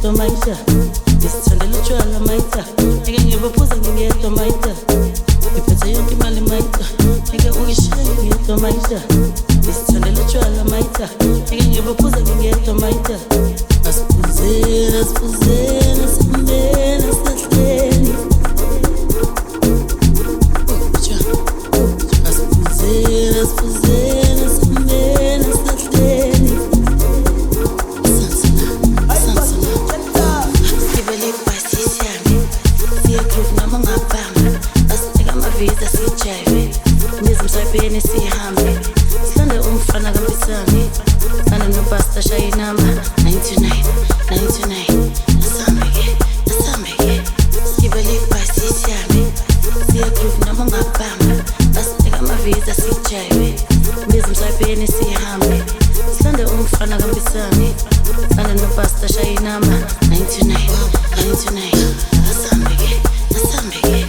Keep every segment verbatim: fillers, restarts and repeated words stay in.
ngingedwa mayitha ngisithandela utshwala mayitha ngeke ngibophuza ngingedwa mayitha ngiphethe yonke imali mayitha ngeke ungishiye ngingedwa mayitha ngisithandela utshwala mayitha ngeke ngibophuza ngingedwa mayitha asiphuzeni asiphuzeni asiphuzeni asiphuzeni asiphuzeni asiphuzeni asiphuzeni asiphuzeni Bene sihambe silande umfana kaMbisane sana nobasta shayinamba nine two nine nine two nine asambe ke asambe ke skibele basi sihambe siya groove noma ngabamba basika amavisa sijayiwe ngizimsabeni sihambe silande umfana kaMbisane sana nobasta shayinamba nine two nine nine two nine asambe ke asambe ke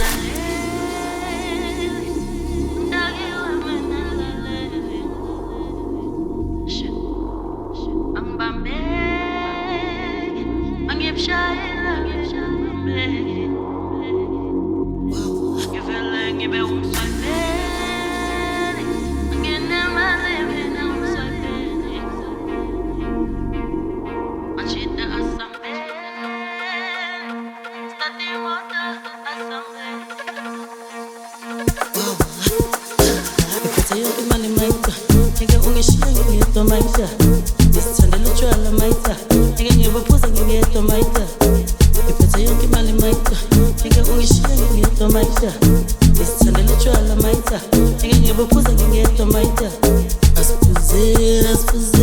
Maitha, ngisithandela utshwala Maitha, ngeke ngibophuza ngingedwa Maitha, ngiphethe yonke imali Maitha, ngeke ungishiye ngingedwa Maitha, ngisithandela utshwala Maitha, ngeke ngibophuza ngingedwa Maitha, asiphuzeni asiphuzeni